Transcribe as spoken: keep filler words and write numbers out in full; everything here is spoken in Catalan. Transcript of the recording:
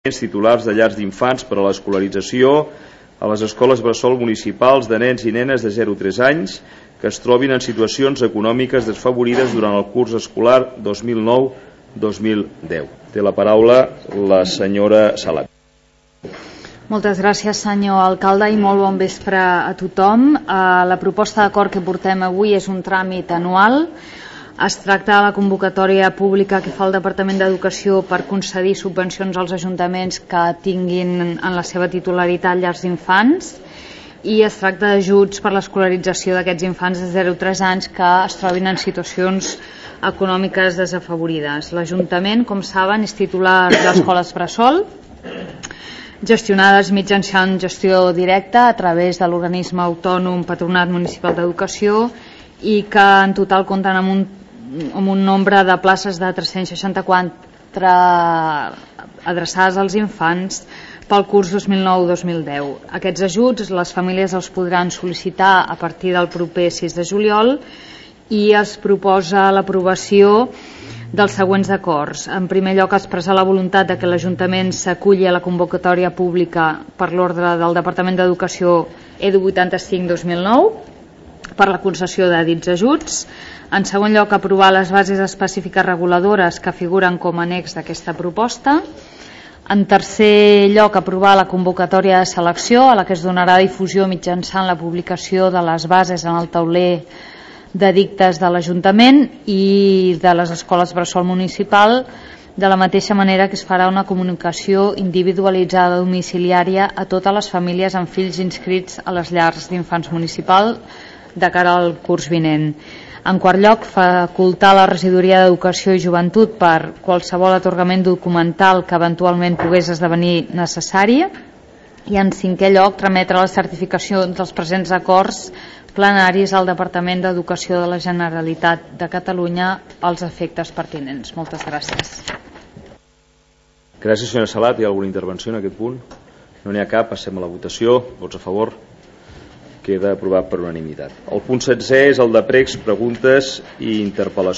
titulars de llars d'infants per a l'escolarització a les escoles bressol municipals de nens i nenes de zero a tres anys que es trobin en situacions econòmiques desfavorides durant el curs escolar dos mil nou dos mil deu. Té la paraula la senyora Salat. Moltes gràcies, senyor alcalde, i molt bon vespre a tothom. La proposta d'acord que portem avui és un tràmit anual. Es tracta de la convocatòria pública que fa el Departament d'Educació per concedir subvencions als ajuntaments que tinguin en la seva titularitat llars d'infants, i es tracta d'ajuts per l'escolarització d'aquests infants de zero a tres anys que es trobin en situacions econòmiques desafavorides. L'Ajuntament, com saben, és titular d'escoles bressol gestionades mitjançant gestió directa a través de l'organisme autònom Patronat Municipal d'Educació, i que en total compten amb un amb un nombre de places de tres-cents seixanta-quatre adreçades als infants pel curs dos mil nou dos mil deu. Aquests ajuts les famílies els podran sol·licitar a partir del proper sis de juliol i es proposa l'aprovació dels següents acords. En primer lloc, expressar la voluntat de que l'Ajuntament s'aculli a la convocatòria pública per l'ordre del Departament d'Educació E D U vuitanta-cinc dos mil nou per la concessió de dits ajuts. En segon lloc, aprovar les bases específiques reguladores que figuren com a annex d'aquesta proposta. En tercer lloc, aprovar la convocatòria de selecció a la que es donarà difusió mitjançant la publicació de les bases en el tauler de dictes de l'Ajuntament i de les escoles bressol municipal, de la mateixa manera que es farà una comunicació individualitzada domiciliària a totes les famílies amb fills inscrits a les llars d'infants municipal de cara al curs vinent. En quart lloc, facultar la regidoria d'Educació i Joventut per qualsevol atorgament documental que eventualment pogués esdevenir necessària. I en cinquè lloc, trametre la certificació dels presents acords plenaris al Departament d'Educació de la Generalitat de Catalunya als efectes pertinents. Moltes gràcies. Gràcies, senyora Salat. Hi ha alguna intervenció en aquest punt? No n'hi ha cap. Passem a la votació. Vots a favor? Queda aprovat per unanimitat. El punt setzè és el de pregs, preguntes i interpel·lacions.